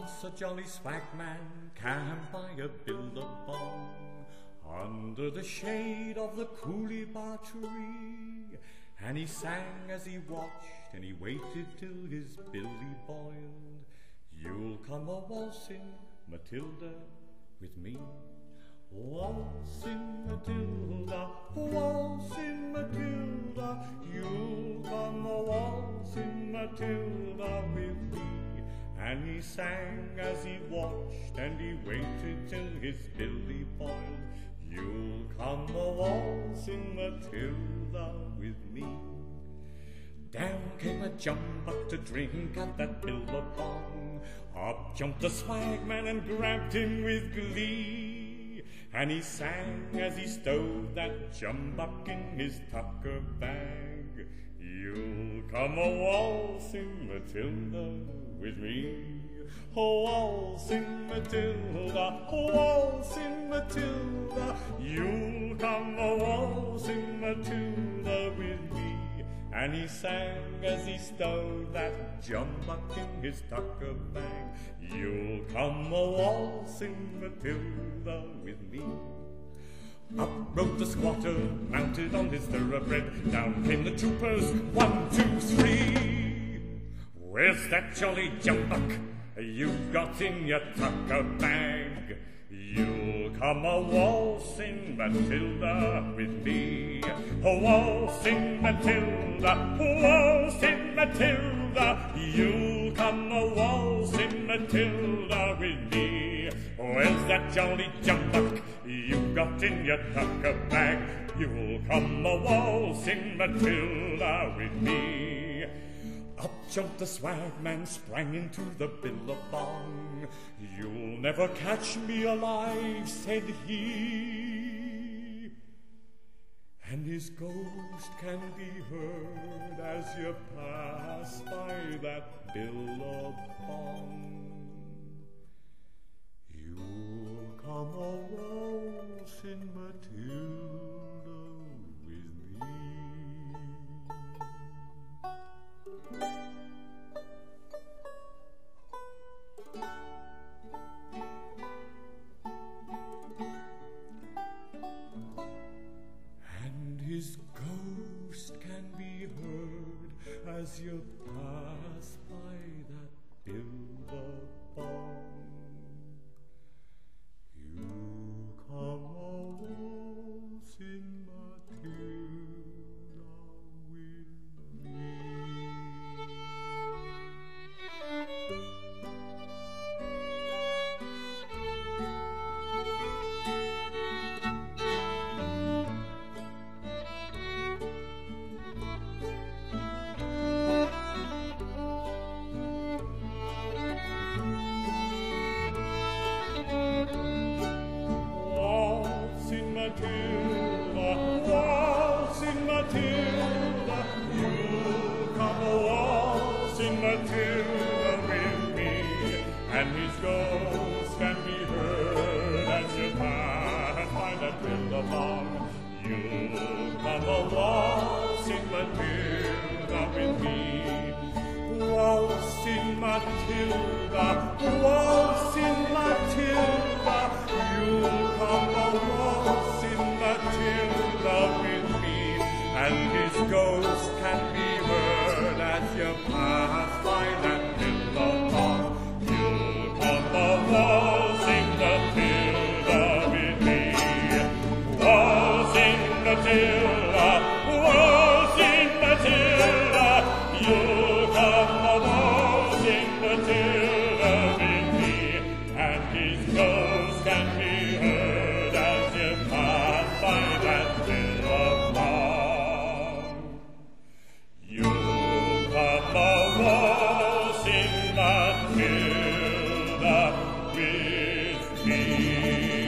Once a jolly swagman camped by a billabong under the shade of the Coolibah tree, and he sang as he watched and he waited till his billy boiled. You'll come a waltzing, Matilda, with me. Waltzing Matilda, waltzing Matilda, you'll come a waltzing Matilda with me. And he sang as he watched and he waited till his billy boiled. You'll come a waltzing Matilda with me. Down came a jumbuck to drink at that billabong. Up jumped the swagman and grabbed him with glee. And he sang as he stowed that jumbuck in his tucker bag. You'll come a waltzing Matilda with me. Oh, waltzing Matilda, oh, waltzing Matilda, you'll come a waltzing Matilda with me. And he sang as he stowed that jumbuck in his tucker bag. You'll come a waltzing Matilda with me. Up rode the squatter, mounted on his thoroughbred. Down came the troopers, 1, 2, 3. Where's that jolly jumbuck you got in your tucker bag? You'll come a waltzing Matilda with me. A waltzing Matilda, waltzing Matilda, you'll come a waltzing Matilda with me. Where's that jolly jumbuck you got in your tucker bag? You'll come a waltzing Matilda with me. Up jumped the swagman, sprang into the billabong. You'll never catch me alive, said he. And his ghost can be heard as you pass by that billabong. You'll come a waltzing Matilda with me. And his ghost can be heard as you pass by that billabong. You come a waltzing Matilda with me. Matilda, waltzing Matilda, you'll come a waltzing Matilda with me. And his ghost can be heard as you pass by that billabong. You'll come a waltzing Matilda with me. Waltzing Matilda, waltzing Matilda, you'll come a waltzing Matilda with me. And his ghost can be heard as you pass by that billabong. You'll come a waltzing Matilda with me. Waltzing Matilda, waltzing Matilda, you'll come a waltzing Matilda with me. And his ghost can be heard as you pass by that billabong. You'll come a waltzing Matilda with me.